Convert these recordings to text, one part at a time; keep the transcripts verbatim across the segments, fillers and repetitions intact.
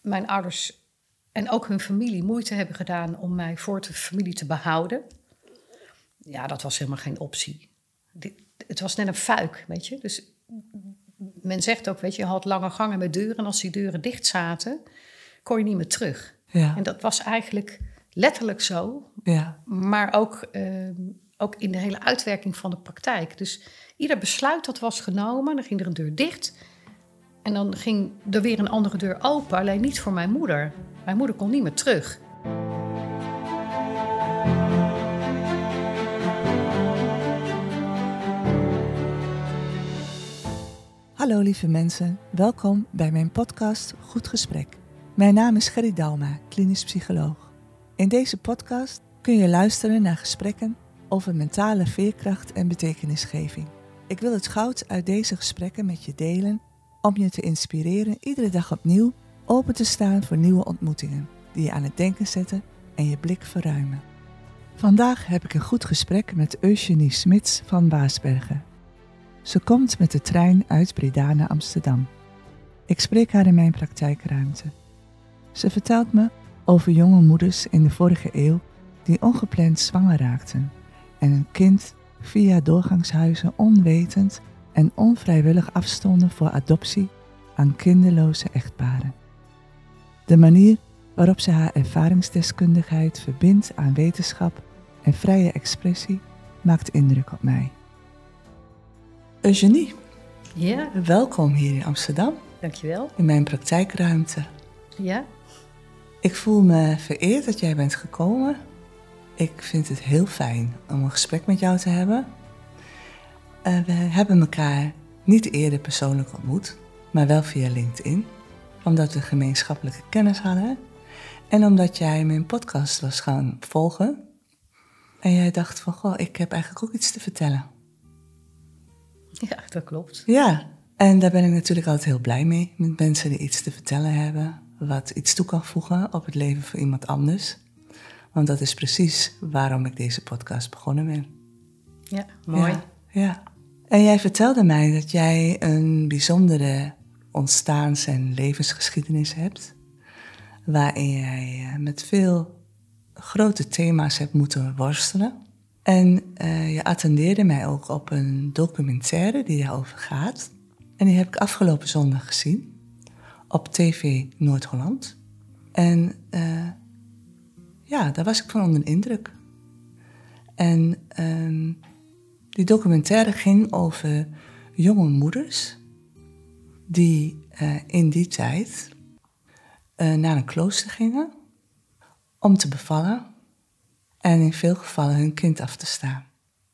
mijn ouders en ook hun familie moeite hebben gedaan om mij voor de familie te behouden. Ja, dat was helemaal geen optie. Het was net een fuik, weet je. Dus men zegt ook, weet je, je had lange gangen met deuren. En als die deuren dicht zaten, kon je niet meer terug. Ja. En dat was eigenlijk letterlijk zo. Ja. Maar ook, uh, ook in de hele uitwerking van de praktijk. Dus ieder besluit dat was genomen, dan ging er een deur dicht. En dan ging er weer een andere deur open. Alleen niet voor mijn moeder. Mijn moeder kon niet meer terug. Hallo lieve mensen, welkom bij mijn podcast Goed Gesprek. Mijn naam is Gerry Dauma, klinisch psycholoog. In deze podcast kun je luisteren naar gesprekken over mentale veerkracht en betekenisgeving. Ik wil het goud uit deze gesprekken met je delen om je te inspireren iedere dag opnieuw open te staan voor nieuwe ontmoetingen die je aan het denken zetten en je blik verruimen. Vandaag heb ik een goed gesprek met Eugenie Smits van Waasbergen. Ze komt met de trein uit Breda naar Amsterdam. Ik spreek haar in mijn praktijkruimte. Ze vertelt me over jonge moeders in de vorige eeuw die ongepland zwanger raakten en een kind via doorgangshuizen onwetend en onvrijwillig afstonden voor adoptie aan kinderloze echtparen. De manier waarop ze haar ervaringsdeskundigheid verbindt aan wetenschap en vrije expressie maakt indruk op mij. Eugenie, Ja, welkom hier in Amsterdam, dankjewel. in mijn praktijkruimte. Ja, Ik voel me vereerd dat jij bent gekomen. Ik vind het heel fijn om een gesprek met jou te hebben. Uh, we hebben elkaar niet eerder persoonlijk ontmoet, maar wel via LinkedIn. Omdat we gemeenschappelijke kennis hadden. En omdat jij mijn podcast was gaan volgen. En jij dacht van, goh, ik heb eigenlijk ook iets te vertellen. ja, dat klopt. Ja, en daar ben ik natuurlijk altijd heel blij mee. Met mensen die iets te vertellen hebben. Wat iets toe kan voegen op het leven van iemand anders. Want dat is precies waarom ik deze podcast begonnen ben. Ja, mooi. Ja, ja. En jij vertelde mij dat jij een bijzondere ontstaans- en levensgeschiedenis hebt. Waarin jij met veel grote thema's hebt moeten worstelen. En uh, je attendeerde mij ook op een documentaire die daarover gaat. En die heb ik afgelopen zondag gezien. Op T V Noord-Holland. En uh, ja, daar was ik van onder de indruk. En uh, die documentaire ging over jonge moeders die uh, in die tijd uh, naar een klooster gingen om te bevallen en in veel gevallen hun kind af te staan.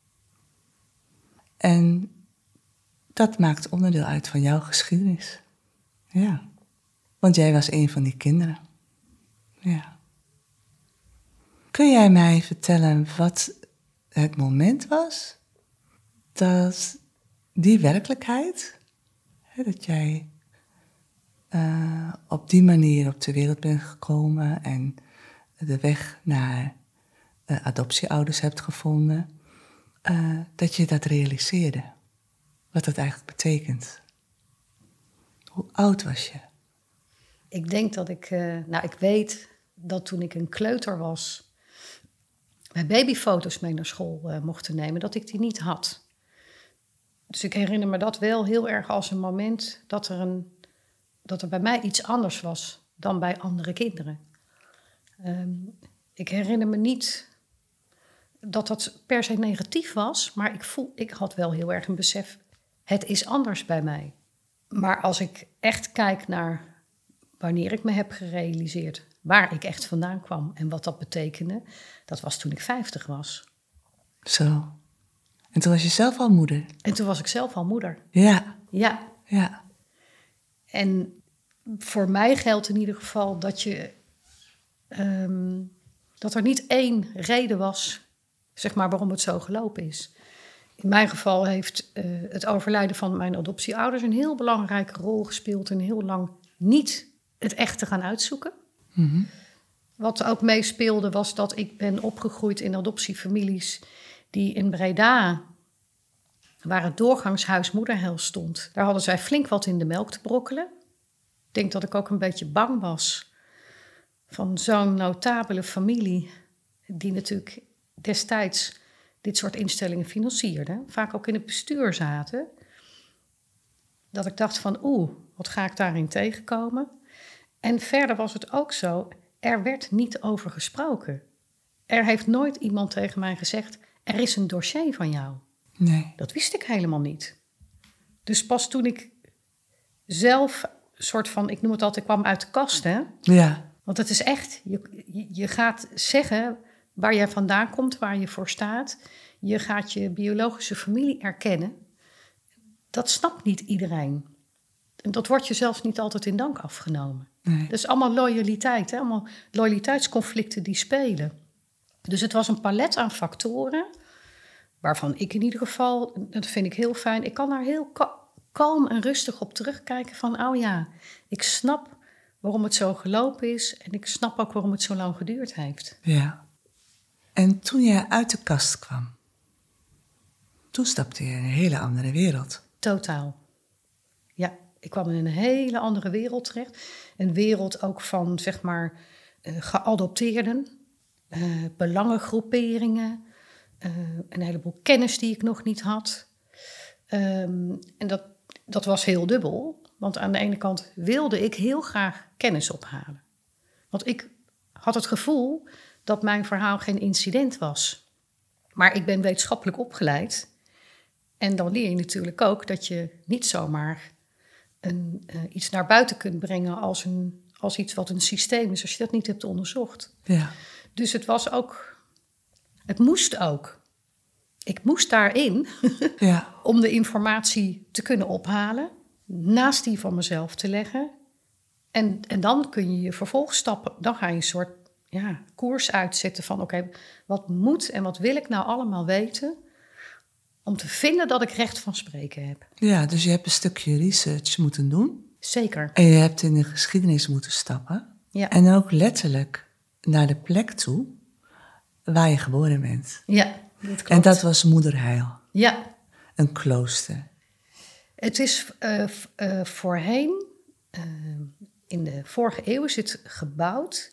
En dat maakt onderdeel uit van jouw geschiedenis. Ja, want jij was een van die kinderen. Ja. Kun jij mij vertellen wat het moment was dat die werkelijkheid, hè, dat jij uh, op die manier op de wereld bent gekomen en de weg naar uh, adoptieouders hebt gevonden, uh, dat je dat realiseerde? Wat dat eigenlijk betekent? Hoe oud was je? Ik denk dat ik, uh, nou ik weet dat toen ik een kleuter was, mijn babyfoto's mee naar school uh, mochten nemen, dat ik die niet had. Dus ik herinner me dat wel heel erg als een moment dat er, een, dat er bij mij iets anders was dan bij andere kinderen. Um, ik herinner me niet dat dat per se negatief was, maar ik, voel, ik had wel heel erg een besef, het is anders bij mij. Maar als ik echt kijk naar wanneer ik me heb gerealiseerd waar ik echt vandaan kwam en wat dat betekende, dat was toen ik vijftig was. Zo. En toen was je zelf al moeder? En toen was ik zelf al moeder. Ja. Ja. Ja. En voor mij geldt in ieder geval dat je um, dat er niet één reden was, zeg maar, waarom het zo gelopen is. In mijn geval heeft uh, het overlijden van mijn adoptieouders een heel belangrijke rol gespeeld en heel lang niet het echt te gaan uitzoeken. Mm-hmm. Wat ook meespeelde was dat ik ben opgegroeid in adoptiefamilies die in Breda, waar het doorgangshuis Moederheil stond, daar hadden zij flink wat in de melk te brokkelen. Ik denk dat ik ook een beetje bang was van zo'n notabele familie, die natuurlijk destijds dit soort instellingen financierde, vaak ook in het bestuur zaten, dat ik dacht van oeh, wat ga ik daarin tegenkomen? En verder was het ook zo, er werd niet over gesproken. Er heeft nooit iemand tegen mij gezegd, er is een dossier van jou. Nee. Dat wist ik helemaal niet. Dus pas toen ik zelf, soort van, ik noem het altijd, ik kwam uit de kast, hè? Ja. Want het is echt, je, je gaat zeggen waar jij vandaan komt, waar je voor staat. Je gaat je biologische familie erkennen. Dat snapt niet iedereen. En dat wordt je zelfs niet altijd in dank afgenomen. Nee. Dat is allemaal loyaliteit, hè? Allemaal loyaliteitsconflicten die spelen. Dus het was een palet aan factoren, waarvan ik in ieder geval, dat vind ik heel fijn, ik kan daar heel ka- kalm en rustig op terugkijken van, oh ja, ik snap waarom het zo gelopen is en ik snap ook waarom het zo lang geduurd heeft. Ja. En toen jij uit de kast kwam, toen stapte je in een hele andere wereld. Totaal. Ja, ik kwam in een hele andere wereld terecht. Een wereld ook van, zeg maar, uh, geadopteerden, uh, belangengroeperingen, uh, een heleboel kennis die ik nog niet had. Um, en dat, dat was heel dubbel, want aan de ene kant wilde ik heel graag kennis ophalen. Want ik had het gevoel dat mijn verhaal geen incident was. Maar ik ben wetenschappelijk opgeleid. En dan leer je natuurlijk ook dat je niet zomaar een, uh, iets naar buiten kunt brengen als, een, als iets wat een systeem is, als je dat niet hebt onderzocht. Ja. Dus het was ook, het moest ook. Ik moest daarin Ja. om de informatie te kunnen ophalen, naast die van mezelf te leggen. En, en dan kun je je vervolgstappen, dan ga je een soort ja, koers uitzetten van oké, okay, wat moet en wat wil ik nou allemaal weten om te vinden dat ik recht van spreken heb. Ja, dus je hebt een stukje research moeten doen. Zeker. En je hebt in de geschiedenis moeten stappen. Ja. En dan ook letterlijk naar de plek toe waar je geboren bent. Ja, dat klopt. En dat was Moederheil. Ja. Een klooster. Het is uh, uh, voorheen, uh, in de vorige eeuw is het gebouwd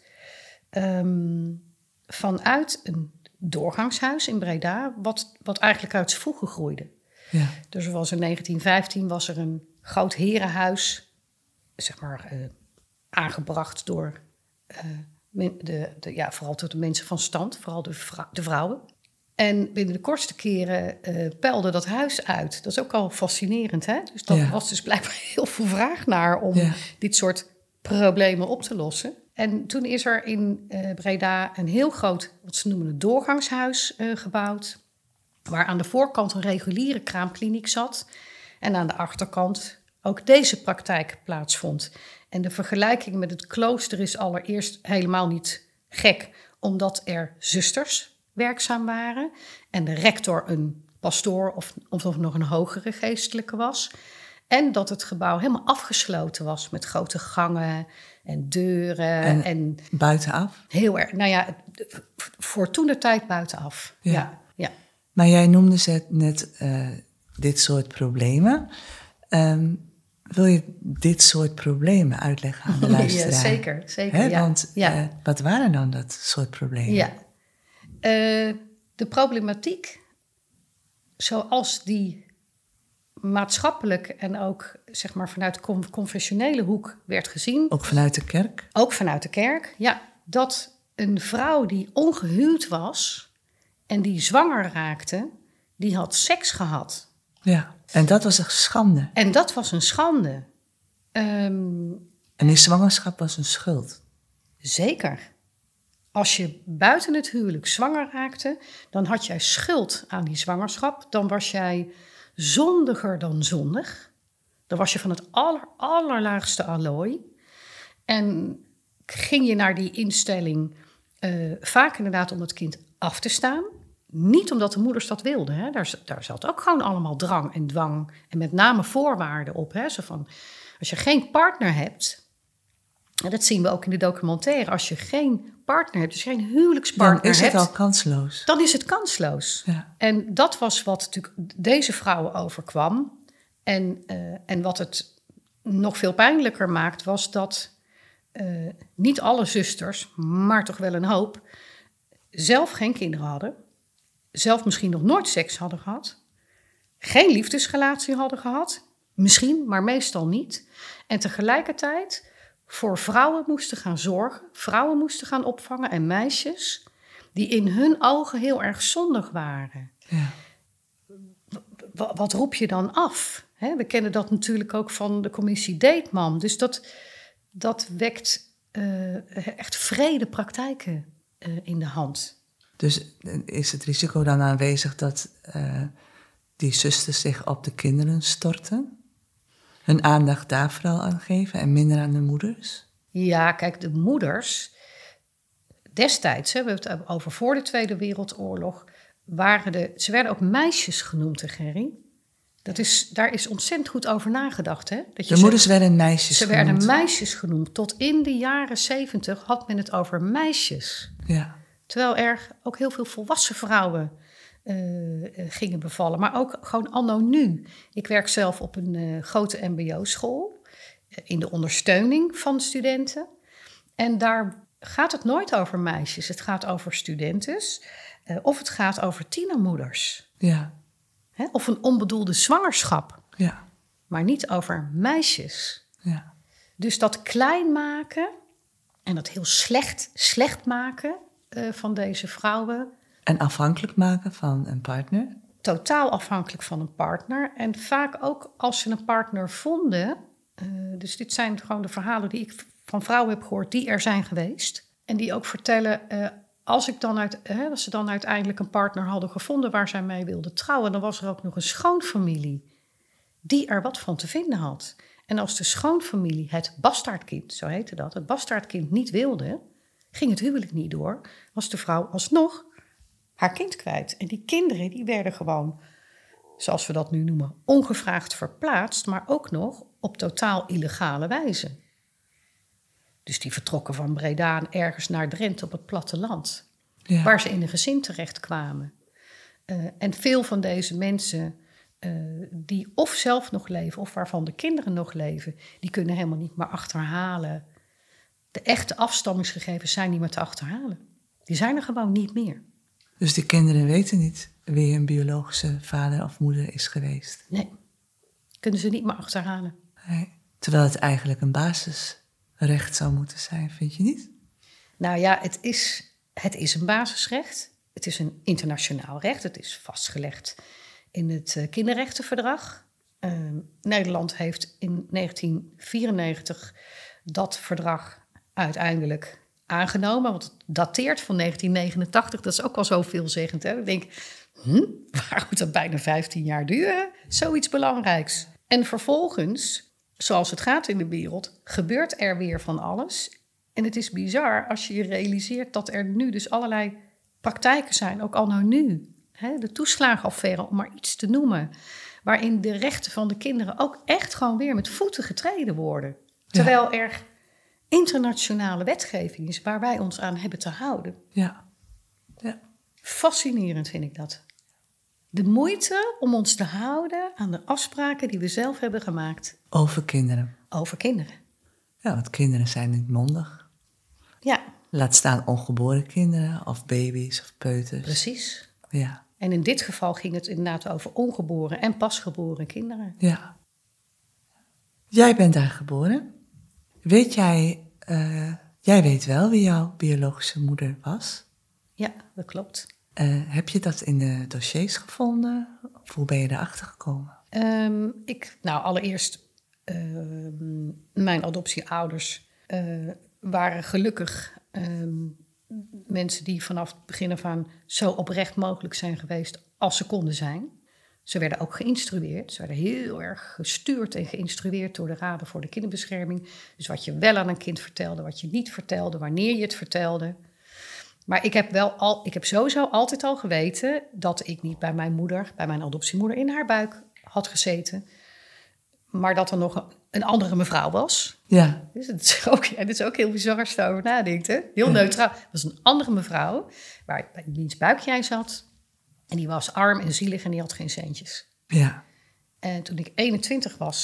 um, vanuit een doorgangshuis in Breda, wat, wat eigenlijk uit z'n voegen groeide. Ja. Dus er was in negentien vijftien was er een groot herenhuis, zeg maar, uh, aangebracht door uh, men, de, de, ja, vooral door de mensen van stand, vooral de, vrou- de vrouwen. En binnen de kortste keren uh, peilde dat huis uit. Dat is ook al fascinerend, hè? Dus dat ja. was dus blijkbaar heel veel vraag naar om ja. dit soort problemen op te lossen. En toen is er in uh, Breda een heel groot, wat ze noemen een doorgangshuis uh, gebouwd, waar aan de voorkant een reguliere kraamkliniek zat en aan de achterkant ook deze praktijk plaatsvond. En de vergelijking met het klooster is allereerst helemaal niet gek, omdat er zusters werkzaam waren en de rector een pastoor of, of nog een hogere geestelijke was. En dat het gebouw helemaal afgesloten was met grote gangen en deuren. En, en buitenaf? Heel erg, nou ja, voor toen de tijd buitenaf. Ja. Ja, ja. Maar jij noemde net uh, dit soort problemen. Um, wil je dit soort problemen uitleggen aan de luisteraar? Ja, zeker, zeker. Hè? Ja. Want ja. Uh, wat waren dan dat soort problemen? Ja. Uh, de problematiek, zoals die maatschappelijk en ook zeg maar vanuit de confessionele hoek werd gezien. Ook vanuit de kerk? Ook vanuit de kerk, ja. Dat een vrouw die ongehuwd was en die zwanger raakte, die had seks gehad. Ja, en dat was een schande. En dat was een schande. Um, en die zwangerschap was een schuld? Zeker. Als je buiten het huwelijk zwanger raakte, dan had jij schuld aan die zwangerschap. Dan was jij zondiger dan zondig. Dan was je van het aller, allerlaagste allooi. En ging je naar die instelling uh, vaak inderdaad om het kind af te staan. Niet omdat de moeders dat wilden. Hè. Daar, daar zat ook gewoon allemaal drang en dwang. En met name voorwaarden op. Hè. Zo van, als je geen partner hebt. En dat zien we ook in de documentaire. Als je geen partner hebt, dus geen huwelijkspartner hebt... Dan is het hebt, al kansloos. Dan is het kansloos. Ja. En dat was wat natuurlijk deze vrouwen overkwam. En, uh, en wat het nog veel pijnlijker maakt, was dat uh, niet alle zusters, maar toch wel een hoop, zelf geen kinderen hadden. Zelf misschien nog nooit seks hadden gehad. Geen liefdesrelatie hadden gehad. Misschien, maar meestal niet. En tegelijkertijd voor vrouwen moesten gaan zorgen. Vrouwen moesten gaan opvangen en meisjes die in hun ogen heel erg zondig waren. Ja. W- wat roep je dan af? He, we kennen dat natuurlijk ook van de commissie Deetman. Dus dat, dat wekt uh, echt wrede praktijken uh, in de hand. Dus is het risico dan aanwezig dat uh, die zusters zich op de kinderen storten? Hun aandacht daar vooral aan geven en minder aan de moeders? Ja, kijk, de moeders destijds, hè, we hebben het over voor de Tweede Wereldoorlog, waren de, ze werden ook meisjes genoemd, hè, Gerry? Dat is, daar is ontzettend goed over nagedacht. Hè? Dat je de moeders ze, werden meisjes ze genoemd. Ze werden meisjes genoemd. Tot in de jaren zeventig had men het over meisjes. Ja. Terwijl er ook heel veel volwassen vrouwen uh, gingen bevallen. Maar ook gewoon anno nu. Ik werk zelf op een uh, grote mbo-school. Uh, in de ondersteuning van studenten. En daar gaat het nooit over meisjes. Het gaat over studentes. Uh, of het gaat over tienermoeders. Ja. Hè? Of een onbedoelde zwangerschap. Ja. Maar niet over meisjes. Ja. Dus dat klein maken en dat heel slecht, slecht maken uh, van deze vrouwen. En afhankelijk maken van een partner. Totaal afhankelijk van een partner. En vaak ook als ze een partner vonden. Uh, dus dit zijn gewoon de verhalen die ik van vrouwen heb gehoord die er zijn geweest. En die ook vertellen, uh, als, ik dan uit, uh, als ze dan uiteindelijk een partner hadden gevonden waar zij mee wilden trouwen, dan was er ook nog een schoonfamilie die er wat van te vinden had. En als de schoonfamilie het bastaardkind, zo heette dat, het bastaardkind niet wilde, ging het huwelijk niet door, was de vrouw alsnog haar kind kwijt. En die kinderen die werden gewoon, zoals we dat nu noemen, ongevraagd verplaatst, maar ook nog op totaal illegale wijze. Dus die vertrokken van Breda ergens naar Drenthe op het platteland, ja, waar ze in een gezin terechtkwamen. Uh, en veel van deze mensen Uh, die of zelf nog leven of waarvan de kinderen nog leven, die kunnen helemaal niet meer achterhalen. De echte afstammingsgegevens zijn niet meer te achterhalen. Die zijn er gewoon niet meer. Dus die kinderen weten niet wie hun biologische vader of moeder is geweest? Nee, kunnen ze niet meer achterhalen. Nee. Terwijl het eigenlijk een basisrecht zou moeten zijn, vind je niet? Nou ja, het is, het is een basisrecht. Het is een internationaal recht. Het is vastgelegd in het uh, kinderrechtenverdrag. Uh, Nederland heeft in negentien vierennegentig dat verdrag uiteindelijk aangenomen. Want het dateert van negentien negenentachtig. Dat is ook wel zo veelzeggend. Hè? Ik denk, hm, waar moet dat bijna vijftien jaar duren? Zoiets belangrijks. En vervolgens, zoals het gaat in de wereld, gebeurt er weer van alles. En het is bizar als je je realiseert dat er nu dus allerlei praktijken zijn, ook anno nu. De toeslagenaffaire, om maar iets te noemen, waarin de rechten van de kinderen ook echt gewoon weer met voeten getreden worden. Terwijl ja. er internationale wetgeving is waar wij ons aan hebben te houden. Ja. Ja. Fascinerend vind ik dat. De moeite om ons te houden aan de afspraken die we zelf hebben gemaakt. Over kinderen. Over kinderen. Ja, want kinderen zijn niet mondig. Ja. Laat staan ongeboren kinderen of baby's of peuters. Precies. Ja. En in dit geval ging het inderdaad over ongeboren en pasgeboren kinderen. Ja. Jij bent daar geboren. Weet jij, uh, jij weet wel wie jouw biologische moeder was? Ja, dat klopt. Uh, heb je dat in de dossiers gevonden? Of hoe ben je erachter gekomen? Um, ik, nou, allereerst, uh, mijn adoptieouders uh, waren gelukkig Um, mensen die vanaf het begin af aan zo oprecht mogelijk zijn geweest als ze konden zijn. Ze werden ook geïnstrueerd. Ze werden heel erg gestuurd en geïnstrueerd door de Raden voor de Kinderbescherming. Dus wat je wel aan een kind vertelde, wat je niet vertelde, wanneer je het vertelde. Maar ik heb, wel al, ik heb sowieso altijd al geweten dat ik niet bij mijn moeder, bij mijn adoptiemoeder in haar buik had gezeten. Maar dat er nog een, een andere mevrouw was. Ja. Dus het is ook, ja, dit is ook heel bizar als je erover nadenkt. Hè? Heel ja. neutraal. Het was een andere mevrouw waar ik bij wiens buik jij zat. En die was arm en zielig en die had geen centjes. Ja. En toen ik eenentwintig was,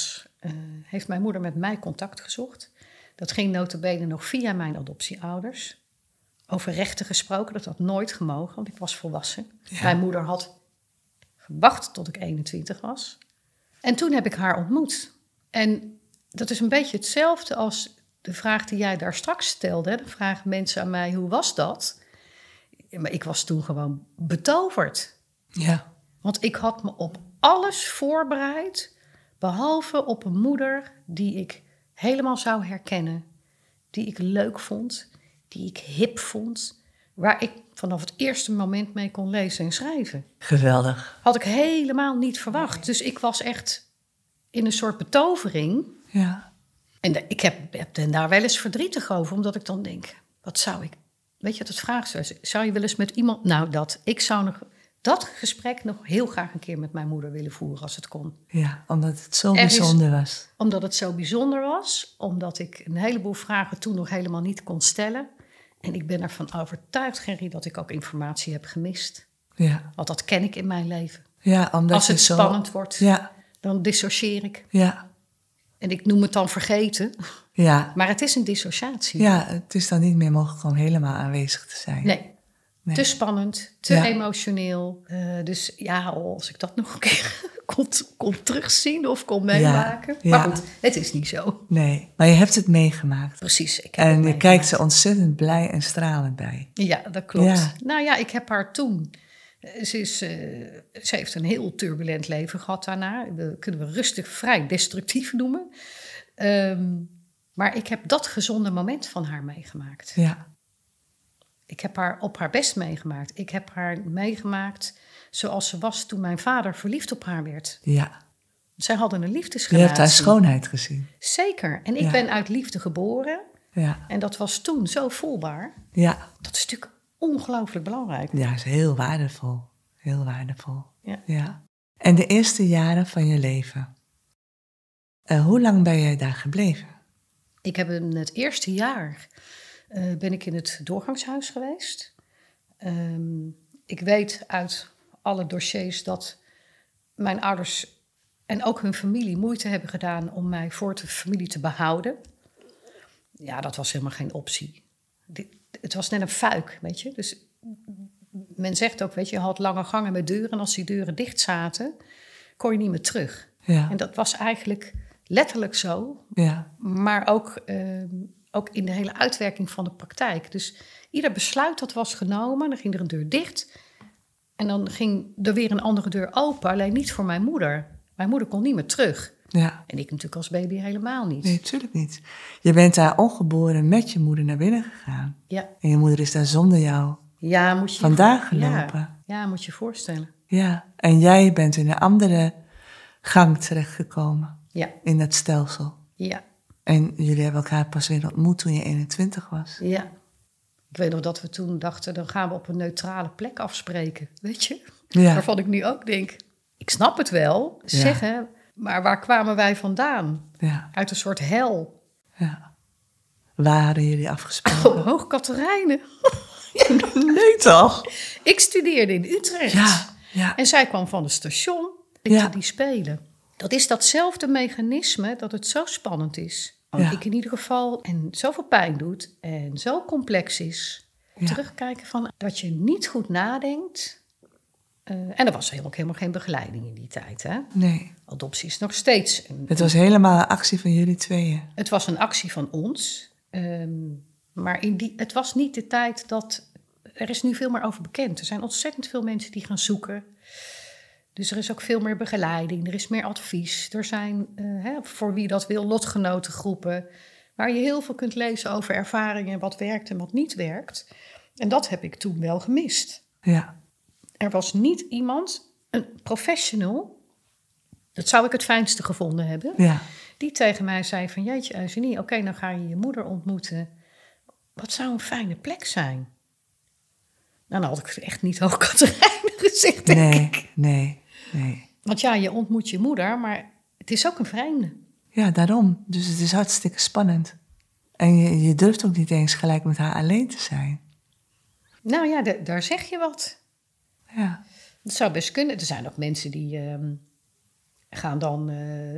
uh, heeft mijn moeder met mij contact gezocht. Dat ging nota bene nog via mijn adoptieouders. Over rechten gesproken, dat had nooit gemogen, want ik was volwassen. Ja. Mijn moeder had gewacht tot ik eenentwintig was. En toen heb ik haar ontmoet. En dat is een beetje hetzelfde als de vraag die jij daar straks stelde. Dan vragen mensen aan mij, hoe was dat? Maar ik was toen gewoon betoverd. Ja. Want ik had me op alles voorbereid, behalve op een moeder die ik helemaal zou herkennen. Die ik leuk vond, die ik hip vond, waar ik vanaf het eerste moment mee kon lezen en schrijven. Geweldig. Had ik helemaal niet verwacht. Dus ik was echt in een soort betovering. Ja. En de, ik heb, heb er daar wel eens verdrietig over, omdat ik dan denk, wat zou ik... Weet je, dat vraag zou, zou je wel eens met iemand... Nou, dat. Ik zou nog dat gesprek nog heel graag een keer met mijn moeder willen voeren als het kon. Ja, omdat het zo bijzonder was. Omdat het zo bijzonder was. Omdat ik een heleboel vragen toen nog helemaal niet kon stellen. En ik ben ervan overtuigd, Gerry, dat ik ook informatie heb gemist. Ja. Want dat ken ik in mijn leven. Ja, omdat als het zo... spannend wordt, ja. dan dissocieer ik. Ja. En ik noem het dan vergeten. Ja. Maar het is een dissociatie. Ja, het is dan niet meer mogelijk om helemaal aanwezig te zijn. Nee. Nee. Te spannend, te ja. emotioneel. Uh, dus ja, als ik dat nog een keer kon, kon terugzien of kon meemaken. Ja, maar ja. goed, het is niet zo. Nee, maar je hebt het meegemaakt. Precies. Ik heb en het je meegemaakt. kijkt er ontzettend blij en stralend bij. Ja, dat klopt. Ja. Nou ja, ik heb haar toen... Ze, is, uh, ze heeft een heel turbulent leven gehad daarna. Dat kunnen we rustig vrij destructief noemen. Um, maar ik heb dat gezonde moment van haar meegemaakt. Ja. Ik heb haar op haar best meegemaakt. Ik heb haar meegemaakt zoals ze was toen mijn vader verliefd op haar werd. Ja. Zij hadden een liefdesrelatie. Je hebt haar schoonheid gezien. Zeker. En ik ja. ben uit liefde geboren. Ja. En dat was toen zo voelbaar. Ja. Dat is natuurlijk ongelooflijk belangrijk. Ja, dat is heel waardevol. Heel waardevol. Ja. ja. En de eerste jaren van je leven. Uh, hoe lang ben jij daar gebleven? Ik heb in het eerste jaar... Uh, ben ik in het doorgangshuis geweest. Um, ik weet uit alle dossiers dat mijn ouders en ook hun familie moeite hebben gedaan om mij voor de familie te behouden. Ja, dat was helemaal geen optie. Dit, het was net een fuik, weet je. Dus men zegt ook, weet je, je had lange gangen met deuren en als die deuren dicht zaten, kon je niet meer terug. Ja. En dat was eigenlijk letterlijk zo, ja. maar ook... Um, Ook in de hele uitwerking van de praktijk. Dus ieder besluit dat was genomen, dan ging er een deur dicht. En dan ging er weer een andere deur open, alleen niet voor mijn moeder. Mijn moeder kon niet meer terug. Ja. En ik natuurlijk als baby helemaal niet. Nee, natuurlijk niet. Je bent daar ongeboren met je moeder naar binnen gegaan. Ja. En je moeder is daar zonder jou ja, moet je vandaan je, gelopen. Ja, ja, moet je je voorstellen. Ja, en jij bent in een andere gang terechtgekomen. Ja. In dat stelsel. Ja. En jullie hebben elkaar pas weer ontmoet toen je eenentwintig was. Ja. Ik weet nog dat we toen dachten, dan gaan we op een neutrale plek afspreken. Weet je? Ja. Waarvan ik nu ook denk, ik snap het wel, ja. zeggen, maar waar kwamen wij vandaan? Ja. Uit een soort hel. Ja. Waar hadden jullie afgesproken? Op Hoog Catharijnen. Nee toch? Ik studeerde in Utrecht. Ja. Ja. En zij kwam van het station. Ik ja. die spelen. Dat is datzelfde mechanisme dat het zo spannend is. Ja. Ik in ieder geval. En zoveel pijn doet. En zo complex is. Ja. Terugkijken van dat je niet goed nadenkt. Uh, en er was helemaal, helemaal geen begeleiding in die tijd. Hè? Nee. Adoptie is nog steeds. Een, het was helemaal een actie van jullie tweeën. Het was een actie van ons. Um, maar in die, het was niet de tijd dat... Er is nu veel meer over bekend. Er zijn ontzettend veel mensen die gaan zoeken. Dus er is ook veel meer begeleiding, er is meer advies. Er zijn, uh, hè, voor wie dat wil, lotgenotengroepen... waar je heel veel kunt lezen over ervaringen, wat werkt en wat niet werkt. En dat heb ik toen wel gemist. Ja. Er was niet iemand, een professional... dat zou ik het fijnste gevonden hebben... Ja. die tegen mij zei van, jeetje Eugenie, oké, okay, dan ga je je moeder ontmoeten. Wat zou een fijne plek zijn? Nou, dan had ik echt niet Hoog Catharijnen gezegd, denk nee, ik. Nee, nee. Want ja, je ontmoet je moeder, maar het is ook een vreemde. Ja, daarom. Dus het is hartstikke spannend. En je, je durft ook niet eens gelijk met haar alleen te zijn. Nou ja, de, daar zeg je wat. Ja. Dat zou best kunnen. Er zijn ook mensen die uh, gaan dan uh,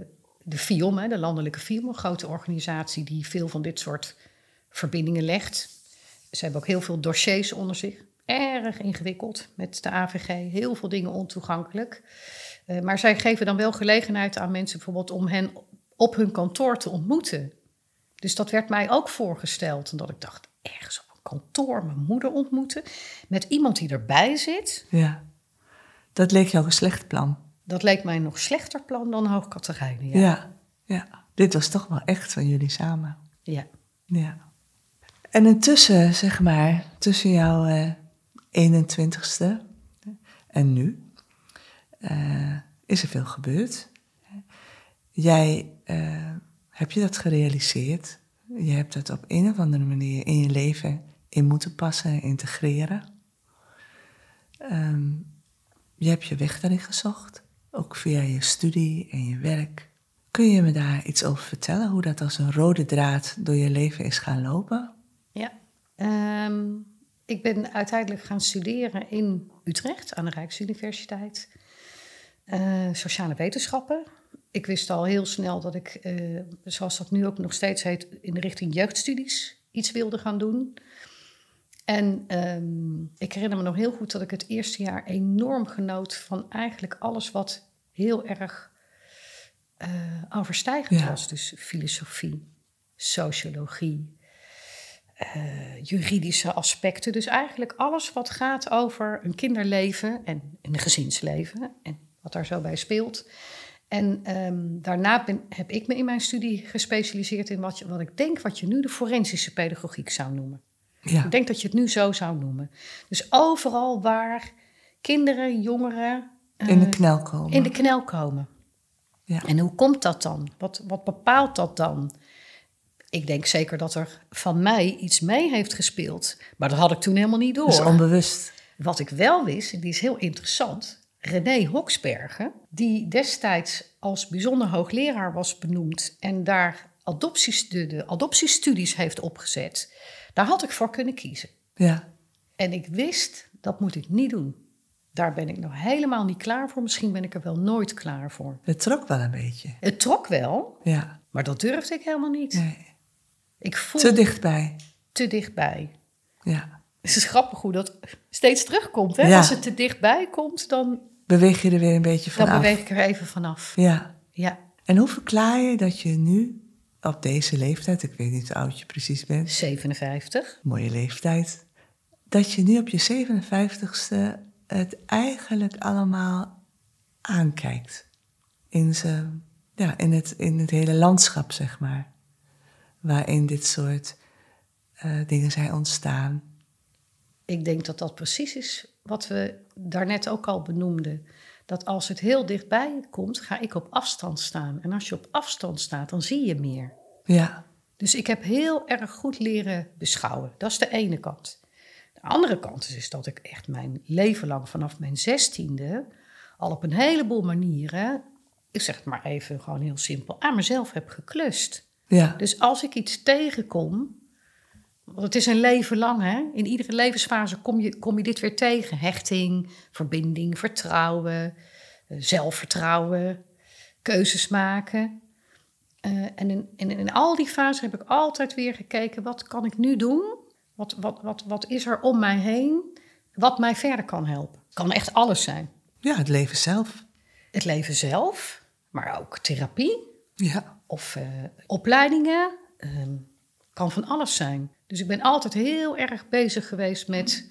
de F I O M, hè, de Landelijke F I O M, een grote organisatie die veel van dit soort verbindingen legt. Ze hebben ook heel veel dossiers onder zich. Erg ingewikkeld met de A V G. Heel veel dingen ontoegankelijk. Uh, maar zij geven dan wel gelegenheid aan mensen bijvoorbeeld om hen op hun kantoor te ontmoeten. Dus dat werd mij ook voorgesteld. En dat ik dacht, ergens op een kantoor mijn moeder ontmoeten. Met iemand die erbij zit. Ja, dat leek jou een slecht plan. Dat leek mij een nog slechter plan dan Hoog Catharijne. Ja. Ja, ja, dit was toch wel echt van jullie samen. Ja. Ja. En intussen, zeg maar, tussen jouw uh, eenentwintigste en nu, uh, is er veel gebeurd. Jij, uh, heb je dat gerealiseerd? Je hebt dat op een of andere manier in je leven in moeten passen, integreren. Um, je hebt je weg daarin gezocht, ook via je studie en je werk. Kun je me daar iets over vertellen, hoe dat als een rode draad door je leven is gaan lopen? Ja, um, ik ben uiteindelijk gaan studeren in Utrecht aan de Rijksuniversiteit. Uh, sociale wetenschappen. Ik wist al heel snel dat ik, uh, zoals dat nu ook nog steeds heet, in de richting jeugdstudies iets wilde gaan doen. En um, ik herinner me nog heel goed dat ik het eerste jaar enorm genoot van eigenlijk alles wat heel erg uh, overstijgend ja. was. Dus filosofie, sociologie, uh, juridische aspecten. Dus eigenlijk alles wat gaat over een kinderleven en een gezinsleven en wat daar zo bij speelt. En um, daarna ben, heb ik me in mijn studie gespecialiseerd in wat, je, wat ik denk wat je nu de forensische pedagogiek zou noemen. Ja. Ik denk dat je het nu zo zou noemen. Dus overal waar kinderen, jongeren Uh, in de uh, knel komen. In de knel komen. Ja. En hoe komt dat dan? Wat, wat bepaalt dat dan? Ik denk zeker dat er van mij iets mee heeft gespeeld. Maar dat had ik toen helemaal niet door. Dus onbewust. Wat ik wel wist, en die is heel interessant. René Hoksbergen, die destijds als bijzonder hoogleraar was benoemd en daar adopties, de, de adoptiestudies heeft opgezet, daar had ik voor kunnen kiezen. Ja. En ik wist, dat moet ik niet doen. Daar ben ik nog helemaal niet klaar voor. Misschien ben ik er wel nooit klaar voor. Het trok wel een beetje. Het trok wel, ja. Maar dat durfde ik helemaal niet. Nee. Ik voelde Te dichtbij. Te dichtbij. Ja. Het is grappig hoe dat steeds terugkomt. Hè? Ja. Als het te dichtbij komt, dan, Beweeg je er weer een beetje vanaf. dan beweeg ik er even vanaf. Ja. Ja. En hoe verklaar je dat je nu, op deze leeftijd, ik weet niet hoe oud je precies bent. zevenenvijftig. Mooie leeftijd. Dat je nu op je zevenenvijftigste het eigenlijk allemaal aankijkt. In, zijn, ja, in, het, in het hele landschap, zeg maar. Waarin dit soort uh, dingen zijn ontstaan. Ik denk dat dat precies is wat we daarnet ook al benoemden. Dat als het heel dichtbij komt, ga ik op afstand staan. En als je op afstand staat, dan zie je meer. Ja. Dus ik heb heel erg goed leren beschouwen. Dat is de ene kant. De andere kant is, is dat ik echt mijn leven lang, vanaf mijn zestiende, al op een heleboel manieren, ik zeg het maar even gewoon heel simpel, aan mezelf heb geklust. Ja. Dus als ik iets tegenkom, want het is een leven lang, hè? In iedere levensfase kom je, kom je dit weer tegen. Hechting, verbinding, vertrouwen, zelfvertrouwen, keuzes maken. Uh, en in, in, in al die fases heb ik altijd weer gekeken, wat kan ik nu doen? Wat, wat, wat, wat is er om mij heen wat mij verder kan helpen? Het kan echt alles zijn. Ja, het leven zelf. Het leven zelf, maar ook therapie. Ja. Of uh, opleidingen. Uh, kan van alles zijn. Dus ik ben altijd heel erg bezig geweest met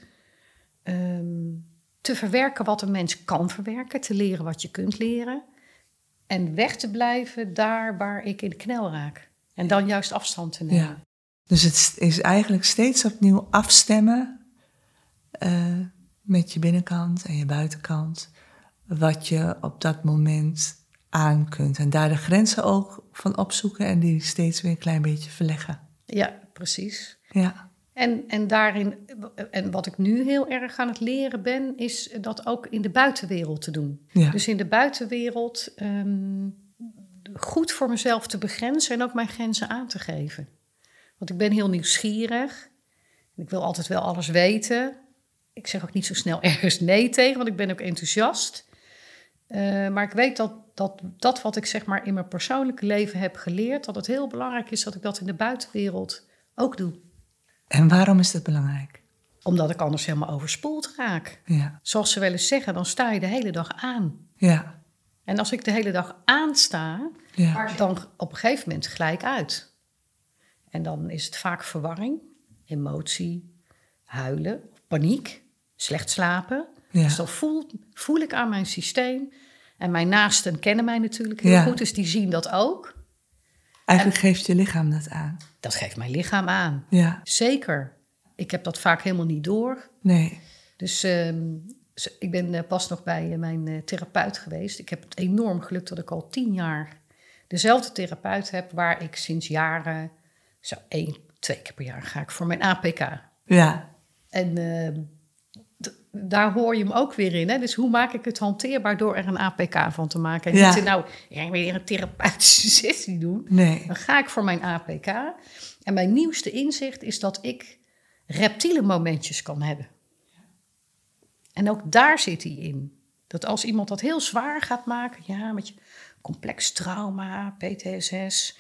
um, te verwerken wat een mens kan verwerken. Te leren wat je kunt leren. En weg te blijven daar waar ik in de knel raak. En dan juist afstand te nemen. Ja. Dus het is eigenlijk steeds opnieuw afstemmen uh, met je binnenkant en je buitenkant. Wat je op dat moment aan kunt. En daar de grenzen ook van opzoeken en die steeds weer een klein beetje verleggen. Ja, precies. Ja. En, en daarin, en wat ik nu heel erg aan het leren ben, is dat ook in de buitenwereld te doen. Ja. Dus in de buitenwereld um, goed voor mezelf te begrenzen en ook mijn grenzen aan te geven. Want ik ben heel nieuwsgierig. Ik wil altijd wel alles weten. Ik zeg ook niet zo snel ergens nee tegen, want ik ben ook enthousiast. Uh, maar ik weet dat dat, dat wat ik zeg maar in mijn persoonlijke leven heb geleerd, dat het heel belangrijk is dat ik dat in de buitenwereld ook doe. En waarom is dat belangrijk? Omdat ik anders helemaal overspoeld raak. Ja. Zoals ze wel eens zeggen, dan sta je de hele dag aan. Ja. En als ik de hele dag aansta, Ja. dan op een gegeven moment gelijk uit. En dan is het vaak verwarring, emotie, huilen, paniek, slecht slapen. Ja. Dus dan voel, voel ik aan mijn systeem. En mijn naasten kennen mij natuurlijk heel Ja. goed, dus die zien dat ook. Eigenlijk en geeft je lichaam dat aan. Dat geeft mijn lichaam aan. Ja. Zeker. Ik heb dat vaak helemaal niet door. Nee. Dus uh, ik ben uh, pas nog bij uh, mijn uh, therapeut geweest. Ik heb het enorm geluk dat ik al tien jaar dezelfde therapeut heb, waar ik sinds jaren, zo één, twee keer per jaar ga ik voor mijn A P K. Ja. En uh, d- daar hoor je hem ook weer in. Hè? Dus hoe maak ik het hanteerbaar door er een A P K van te maken? En Ja. niet nou, ja, weer een therapeutische sessie doen. Nee. Dan ga ik voor mijn A P K. En mijn nieuwste inzicht is dat ik reptiele momentjes kan hebben. En ook daar zit hij in. Dat als iemand dat heel zwaar gaat maken, ja, met je complex trauma, P T S S,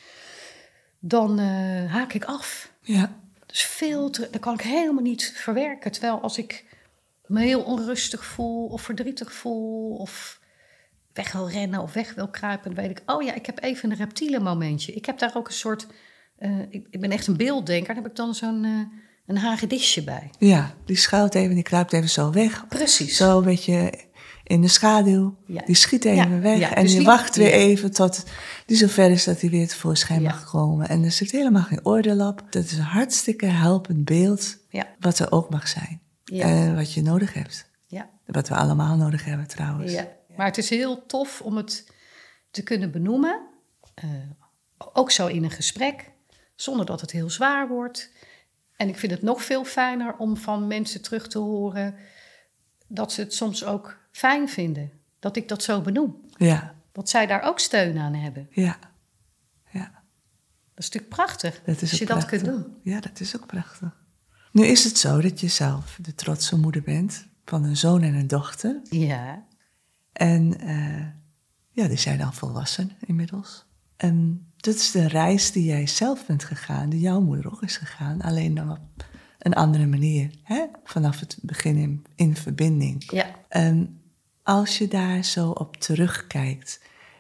dan uh, haak ik af. Ja. Dus veel te, dat kan ik helemaal niet verwerken. Terwijl als ik me heel onrustig voel of verdrietig voel of weg wil rennen of weg wil kruipen, dan weet ik, oh ja, ik heb even een reptiele momentje. Ik heb daar ook een soort, uh, ik, ik ben echt een beelddenker, daar heb ik dan zo'n uh, een hagedisje bij. Ja, die schuilt even, die kruipt even zo weg. Precies. Zo een beetje in de schaduw. Ja. Die schiet even Ja, weg. ja, en dus die niet- wacht weer ja. even tot die zover is dat hij weer tevoorschijn Ja. mag komen. En er zit helemaal geen oordeel op. Dat is een hartstikke helpend beeld Ja. wat er ook mag zijn. Ja. En wat je nodig hebt. Ja. Wat we allemaal nodig hebben trouwens. Ja. Maar het is heel tof om het te kunnen benoemen. Uh, ook zo in een gesprek, zonder dat het heel zwaar wordt. En ik vind het nog veel fijner om van mensen terug te horen dat ze het soms ook fijn vinden. Dat ik dat zo benoem. Ja, Dat zij daar ook steun aan hebben. ja, ja. Dat is natuurlijk prachtig, Dat is als je ook dat prachtig. kunt doen. Ja, dat is ook prachtig. Nu is het zo dat je zelf de trotse moeder bent van een zoon en een dochter. Ja, En uh, ja, die zijn al volwassen inmiddels. En dat is de reis die jij zelf bent gegaan, die jouw moeder ook is gegaan. Alleen dan op een andere manier. Hè? Vanaf het begin in, in verbinding. ja. En als je daar zo op terugkijkt,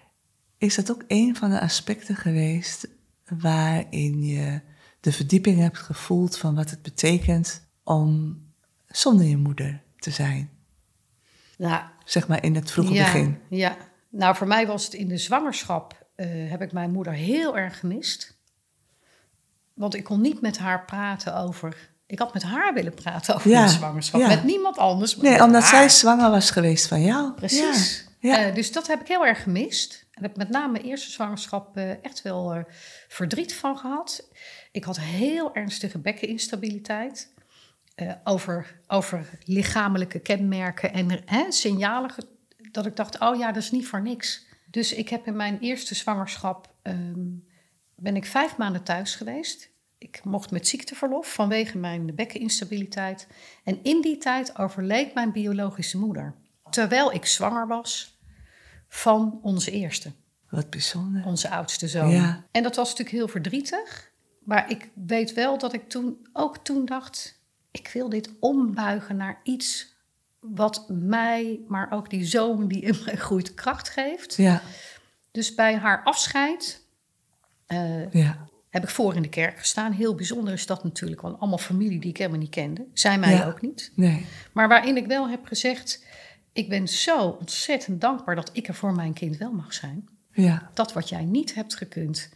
is dat ook een van de aspecten geweest waarin je de verdieping hebt gevoeld van wat het betekent om zonder je moeder te zijn. Nou, Zeg maar in het vroege ja, begin. Ja, nou voor mij was het in de zwangerschap, uh, heb ik mijn moeder heel erg gemist. Want ik kon niet met haar praten over... Ik had met haar willen praten over Ja, de zwangerschap. ja. Met niemand anders. Maar Nee, met omdat haar. zij zwanger was geweest van jou. Precies. Ja, ja. Uh, dus dat heb ik heel erg gemist. En heb met name mijn eerste zwangerschap uh, echt wel uh, verdriet van gehad. Ik had heel ernstige bekkeninstabiliteit. Uh, over, over lichamelijke kenmerken en hè, signalen. Dat ik dacht, oh ja, dat is niet voor niks. Dus ik heb in mijn eerste zwangerschap... Um, ben ik vijf maanden thuis geweest. Ik mocht met ziekteverlof vanwege mijn bekkeninstabiliteit. En in die tijd overleed mijn biologische moeder. Terwijl ik zwanger was van onze eerste. Wat bijzonder. Onze oudste zoon. Ja. En dat was natuurlijk heel verdrietig. Maar ik weet wel dat ik toen ook toen dacht... ik wil dit ombuigen naar iets wat mij, maar ook die zoon die in mij groeit, kracht geeft. Ja. Dus bij haar afscheid... Uh, ja. heb ik voor in de kerk gestaan. Heel bijzonder is dat natuurlijk, want allemaal familie die ik helemaal niet kende. Zij mij ja. ook niet. Nee. Maar waarin ik wel heb gezegd... ik ben zo ontzettend dankbaar dat ik er voor mijn kind wel mag zijn. Ja. Dat wat jij niet hebt gekund.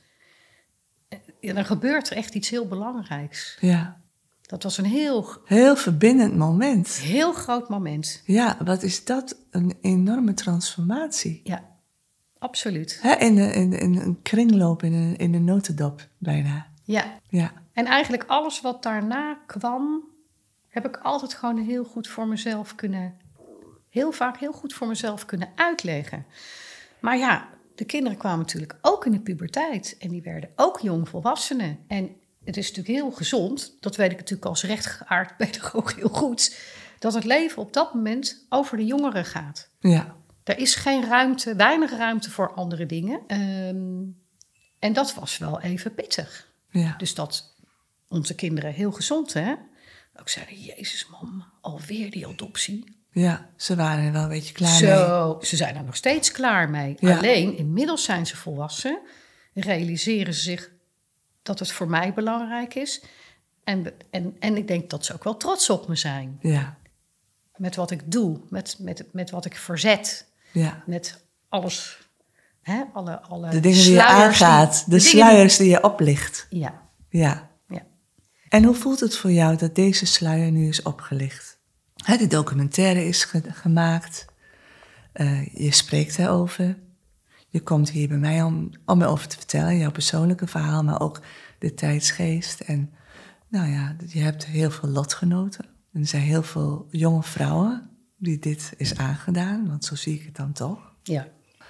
En dan gebeurt er echt iets heel belangrijks. Ja. Dat was een heel... Heel verbindend moment. Heel groot moment. Ja, wat is dat een enorme transformatie. Ja, absoluut. Hè, in, de, in, de, in een kringloop, in een, in een notendop bijna. Ja. Ja. En eigenlijk alles wat daarna kwam... heb ik altijd gewoon heel goed voor mezelf kunnen... heel vaak heel goed voor mezelf kunnen uitleggen. Maar ja, de kinderen kwamen natuurlijk ook in de puberteit. En die werden ook jongvolwassenen. En het is natuurlijk heel gezond, dat weet ik natuurlijk als rechtgeaard pedagoog heel goed... dat het leven op dat moment over de jongeren gaat. Ja. Er is geen ruimte, weinig ruimte voor andere dingen. Um, en dat was wel even pittig. Ja. Dus dat onze kinderen heel gezond, hè? Ook zeiden, jezus mam, alweer die adoptie. Ja, ze waren er wel een beetje klaar Zo, mee. Ze zijn er nog steeds klaar mee. Ja. Alleen, inmiddels zijn ze volwassen. Realiseren ze zich dat het voor mij belangrijk is. En, en, en ik denk dat ze ook wel trots op me zijn. Ja. Met wat ik doe, met, met, met wat ik verzet. Ja. Met alles, hè, alle, alle de dingen die je aangaat, die, de, de sluiers die... die je oplicht. Ja. Ja. Ja. En hoe voelt het voor jou dat deze sluier nu is opgelicht? Hè, de documentaire is ge- gemaakt. Uh, je spreekt daarover. Je komt hier bij mij om, om erover te vertellen. Jouw persoonlijke verhaal, maar ook de tijdsgeest. En nou ja, je hebt heel veel lotgenoten. En er zijn heel veel jonge vrouwen die dit is aangedaan. Want zo zie ik het dan toch. Ja.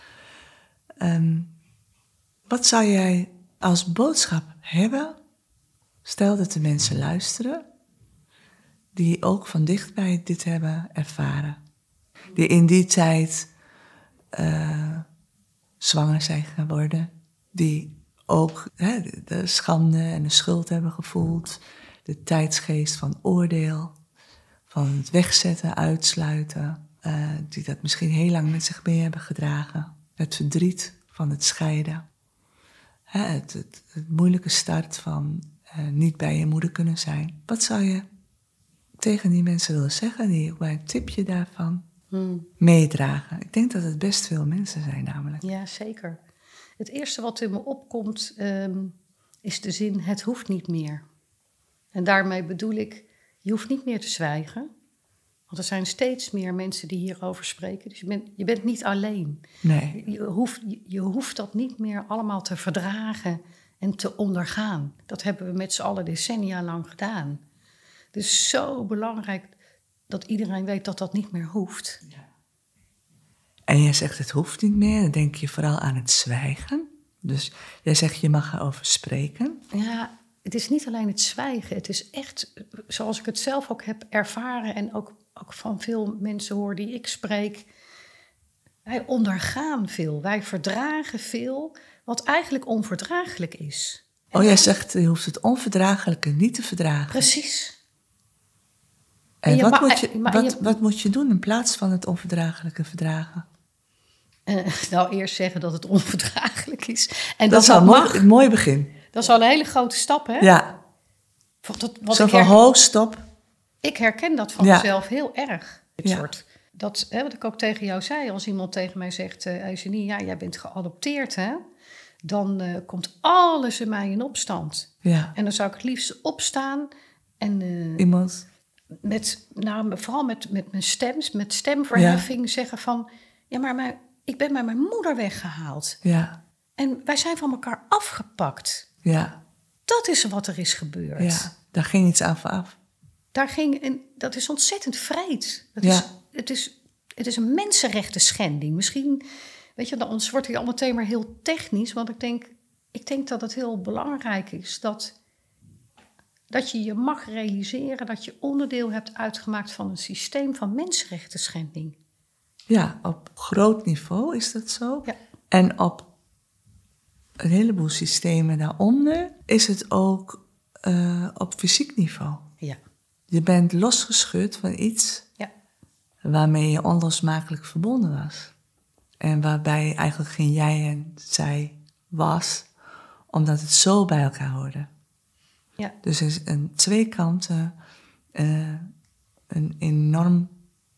Um, wat zou jij als boodschap hebben? Stel dat de mensen luisteren, die ook van dichtbij dit hebben ervaren. Die in die tijd uh, zwanger zijn geworden. Die ook hè, de schande en de schuld hebben gevoeld. De tijdsgeest van oordeel. Van het wegzetten, uitsluiten. Uh, die dat misschien heel lang met zich mee hebben gedragen. Het verdriet van het scheiden. Hè, het, het, het moeilijke start van uh, niet bij je moeder kunnen zijn. Wat zou je tegen die mensen willen zeggen? Die bij een tipje daarvan hmm. meedragen. Ik denk dat het best veel mensen zijn namelijk. Ja, zeker. Het eerste wat in me opkomt um, is de zin, het hoeft niet meer. En daarmee bedoel ik, je hoeft niet meer te zwijgen. Want er zijn steeds meer mensen die hierover spreken. Dus je bent, je bent niet alleen. Nee. Je hoeft, je, je hoeft dat niet meer allemaal te verdragen en te ondergaan. Dat hebben we met z'n allen decennia lang gedaan. Het is zo belangrijk dat iedereen weet dat dat niet meer hoeft. Ja. En jij zegt het hoeft niet meer. Dan denk je vooral aan het zwijgen. Dus jij zegt je mag erover spreken. Ja, het is niet alleen het zwijgen. Het is echt, zoals ik het zelf ook heb ervaren en ook, ook van veel mensen hoor die ik spreek. Wij ondergaan veel. Wij verdragen veel wat eigenlijk onverdraaglijk is. En oh, jij zegt je hoeft het onverdraaglijke niet te verdragen. Precies. En, en wat, ma- moet je, maar wat, je, wat moet je doen in plaats van het onverdraaglijke verdragen? Uh, nou, eerst zeggen dat het onverdraaglijk is. En dat, dat is al mooi, een mooi begin. Dat is al een hele grote stap, hè? Ja. Dat, wat Zo ik van, herken, ho, stop. Ik herken dat van ja. mezelf heel erg. Het ja. soort, dat, hè, wat ik ook tegen jou zei, als iemand tegen mij zegt... Uh, Eugenie, ja, jij bent geadopteerd, hè? Dan uh, komt alles in mij in opstand. Ja. En dan zou ik het liefst opstaan en... Uh, Iemand... Met, nou, vooral met, met mijn stem, met stemverheffing ja. zeggen van... Ja, maar mijn, ik ben bij mijn moeder weggehaald. Ja. En wij zijn van elkaar afgepakt. Ja. Dat is wat er is gebeurd. Ja, daar ging iets aan af. Daar ging, en dat is ontzettend vreed. Dat ja. is, het, is, het is een mensenrechten schending. Misschien, weet je, dan wordt het al meteen maar heel technisch. Want ik denk, ik denk dat het heel belangrijk is dat... dat je je mag realiseren dat je onderdeel hebt uitgemaakt van een systeem van mensenrechten schending. Ja, op groot niveau is dat zo. Ja. En op een heleboel systemen daaronder is het ook uh, op fysiek niveau. Ja. Je bent losgescheurd van iets ja. waarmee je onlosmakelijk verbonden was. En waarbij eigenlijk geen jij en zij was, omdat het zo bij elkaar hoorde. Ja. Dus er is een twee kanten, uh, een enorm,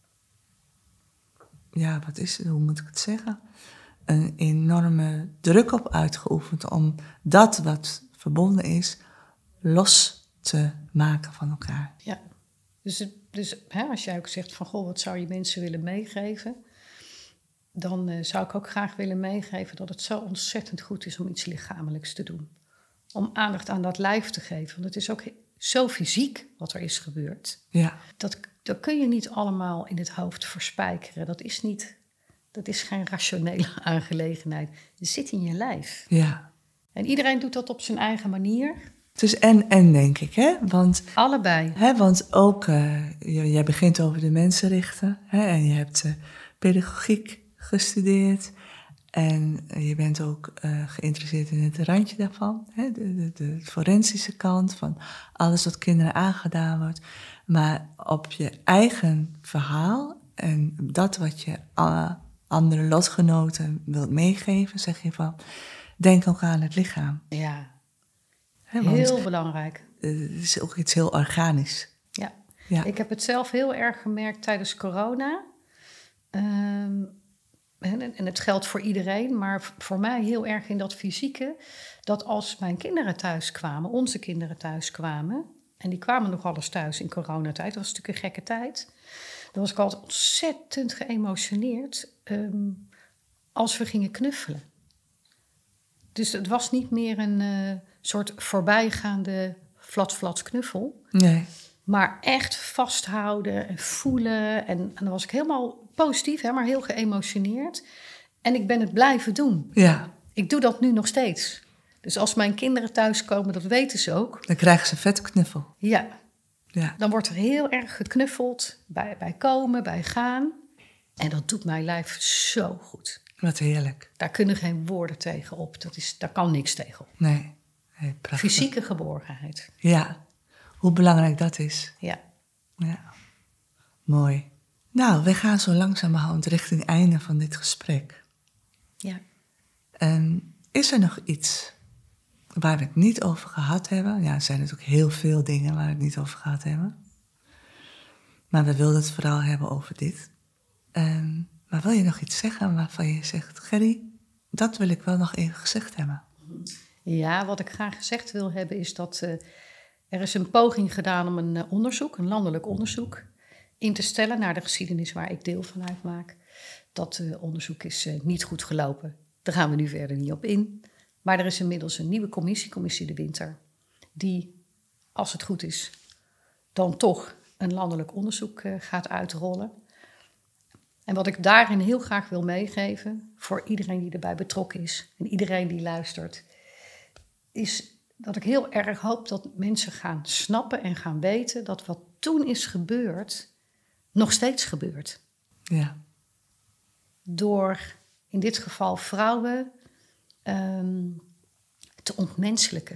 ja, wat is het, hoe moet ik het zeggen? Een enorme druk op uitgeoefend om dat wat verbonden is, los te maken van elkaar. Ja, dus, dus hè, als jij ook zegt van, goh, wat zou je mensen willen meegeven? Dan uh, zou ik ook graag willen meegeven dat het zo ontzettend goed is om iets lichamelijks te doen. Om aandacht aan dat lijf te geven. Want het is ook zo fysiek wat er is gebeurd. Ja. Dat, dat kun je niet allemaal in het hoofd verspijkeren. Dat is, niet, dat is geen rationele aangelegenheid. Het zit in je lijf. Ja. En iedereen doet dat op zijn eigen manier. Het is en-en, denk ik, hè? Want, allebei. Hè, want ook, uh, jij begint over de mensenrechten. Hè, en je hebt uh, pedagogiek gestudeerd. En je bent ook uh, geïnteresseerd in het randje daarvan. Hè? De, de, de forensische kant van alles wat kinderen aangedaan wordt. Maar op je eigen verhaal en dat wat je alle andere lotgenoten wilt meegeven, zeg je van, denk ook aan het lichaam. Ja, Hè, want heel belangrijk. Het is ook iets heel organisch. Ja. Ja. Ik heb het zelf heel erg gemerkt tijdens corona. Um, en, en het geldt voor iedereen, maar voor mij heel erg in dat fysieke. Dat als mijn kinderen thuis kwamen, onze kinderen thuis kwamen, en die kwamen nog alles thuis in coronatijd, dat was natuurlijk een gekke tijd. Dan was ik altijd ontzettend geëmotioneerd um, als we gingen knuffelen. Dus het was niet meer een uh, soort voorbijgaande flat-flat knuffel. Nee. Maar echt vasthouden en voelen. En, en dan was ik helemaal positief, hè, maar heel geëmotioneerd. En ik ben het blijven doen. Ja. Ik doe dat nu nog steeds. Dus als mijn kinderen thuiskomen, dat weten ze ook. Dan krijgen ze een vette knuffel. Ja. Ja. Dan wordt er heel erg geknuffeld bij, bij komen, bij gaan. En dat doet mijn lijf zo goed. Wat heerlijk. Daar kunnen geen woorden tegen op. Dat is, daar kan niks tegen op. Nee. Nee, prachtig. Fysieke geborgenheid. Ja. Hoe belangrijk dat is. Ja. Ja. Mooi. Nou, we gaan zo langzamerhand richting het einde van dit gesprek. Ja. En is er nog iets waar we het niet over gehad hebben? Ja, er zijn natuurlijk heel veel dingen waar we het niet over gehad hebben. Maar we wilden het vooral hebben over dit. En, maar wil je nog iets zeggen waarvan je zegt, Gerry, dat wil ik wel nog even gezegd hebben? Ja, wat ik graag gezegd wil hebben is dat uh, er is een poging gedaan om een uh, onderzoek, een landelijk onderzoek, in te stellen naar de geschiedenis waar ik deel van uitmaak. Dat uh, onderzoek is uh, niet goed gelopen. Daar gaan we nu verder niet op in. Maar er is inmiddels een nieuwe commissie, Commissie De Winter, die, als het goed is, dan toch een landelijk onderzoek uh, gaat uitrollen. En wat ik daarin heel graag wil meegeven, voor iedereen die erbij betrokken is en iedereen die luistert, is dat ik heel erg hoop dat mensen gaan snappen en gaan weten dat wat toen is gebeurd, nog steeds gebeurt. Ja. Door in dit geval vrouwen um, te ontmenselijken.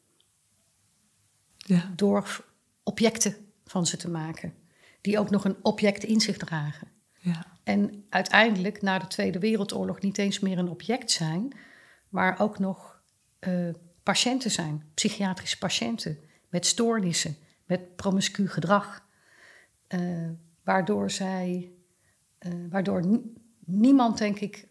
Ja. Door objecten van ze te maken, die ook nog een object in zich dragen. Ja. En uiteindelijk na de Tweede Wereldoorlog niet eens meer een object zijn, maar ook nog uh, patiënten zijn, psychiatrische patiënten met stoornissen, met promiscu gedrag, uh, waardoor zij, uh, waardoor n- niemand, denk ik,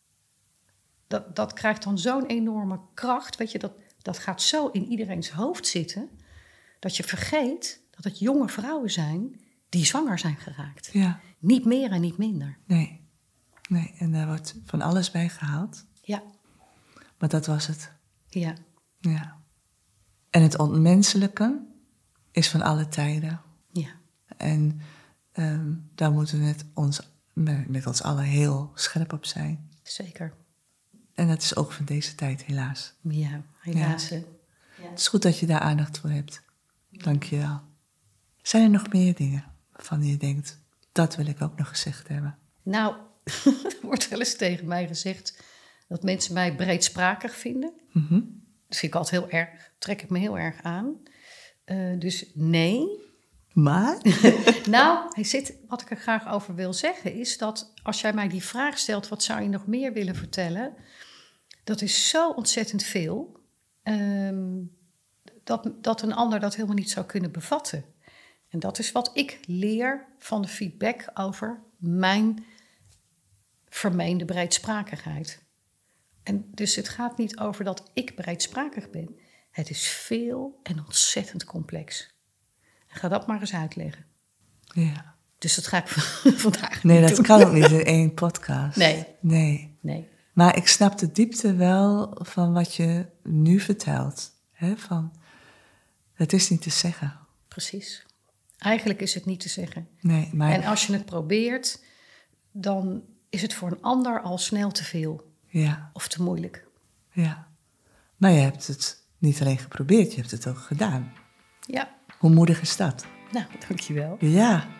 dat, dat krijgt dan zo'n enorme kracht, weet je, dat, dat gaat zo in iedereens hoofd zitten, dat je vergeet dat het jonge vrouwen zijn die zwanger zijn geraakt. Ja. Niet meer en niet minder. Nee. Nee, en daar wordt van alles bij gehaald. Ja. Maar dat was het. Ja. Ja. En het ontmenselijken is van alle tijden. Ja. En um, daar moeten we met ons, met ons allen heel scherp op zijn. Zeker. En dat is ook van deze tijd, helaas. Ja, helaas. Ja. Ja. Het is goed dat je daar aandacht voor hebt. Dank je wel. Zijn er nog meer dingen waarvan je denkt, dat wil ik ook nog gezegd hebben? Nou, er wordt wel eens tegen mij gezegd dat mensen mij breedsprakig vinden. Mm-hmm. Dat vind ik altijd heel erg, trek ik me heel erg aan. Uh, dus nee. Maar? Nou, hij zit, wat ik er graag over wil zeggen is dat als jij mij die vraag stelt, wat zou je nog meer willen vertellen? Dat is zo ontzettend veel, um, dat, dat een ander dat helemaal niet zou kunnen bevatten. En dat is wat ik leer van de feedback over mijn vermeende breedsprakigheid. En dus het gaat niet over dat ik breedsprakig ben. Het is veel en ontzettend complex. Ga dat maar eens uitleggen. Ja. Dus dat ga ik vandaag Nee, niet dat doen. kan ook niet in één podcast. Nee. Nee. Nee. Maar ik snap de diepte wel van wat je nu vertelt. Hè? Van, het is niet te zeggen. Precies. Eigenlijk is het niet te zeggen. Nee, maar... En als je het probeert, dan is het voor een ander al snel te veel. Ja. Of te moeilijk. Ja. Maar je hebt het niet alleen geprobeerd, je hebt het ook gedaan. Ja. Hoe moedig is dat? Nou, dankjewel. Ja.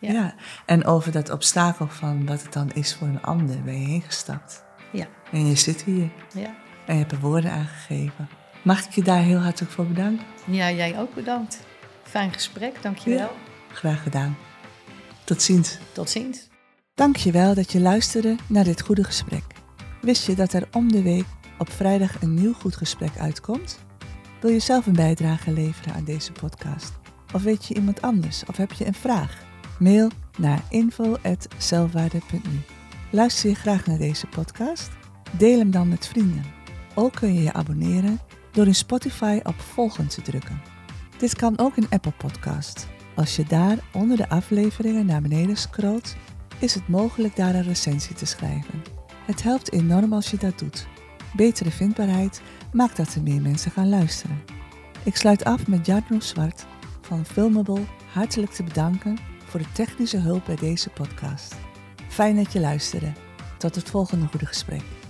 Ja. ja. En over dat obstakel van wat het dan is voor een ander ben je heen gestapt. Ja. En je zit hier. Ja. En je hebt er woorden aangegeven. Mag ik je daar heel hartelijk voor bedanken? Ja, jij ook bedankt. Fijn gesprek, dankjewel. Ja. Graag gedaan. Tot ziens. Tot ziens. Dankjewel dat je luisterde naar dit goede gesprek. Wist je dat er om de week op vrijdag een nieuw goed gesprek uitkomt? Wil je zelf een bijdrage leveren aan deze podcast? Of weet je iemand anders? Of heb je een vraag? Mail naar info at zelfwaarde punt nu. Luister je graag naar deze podcast? Deel hem dan met vrienden. Ook kun je je abonneren door in Spotify op volgen te drukken. Dit kan ook in Apple Podcast. Als je daar onder de afleveringen naar beneden scrolt, is het mogelijk daar een recensie te schrijven. Het helpt enorm als je dat doet. Betere vindbaarheid maakt dat er meer mensen gaan luisteren. Ik sluit af met Jarno Zwart van Filmable hartelijk te bedanken voor de technische hulp bij deze podcast. Fijn dat je luisterde. Tot het volgende goede gesprek.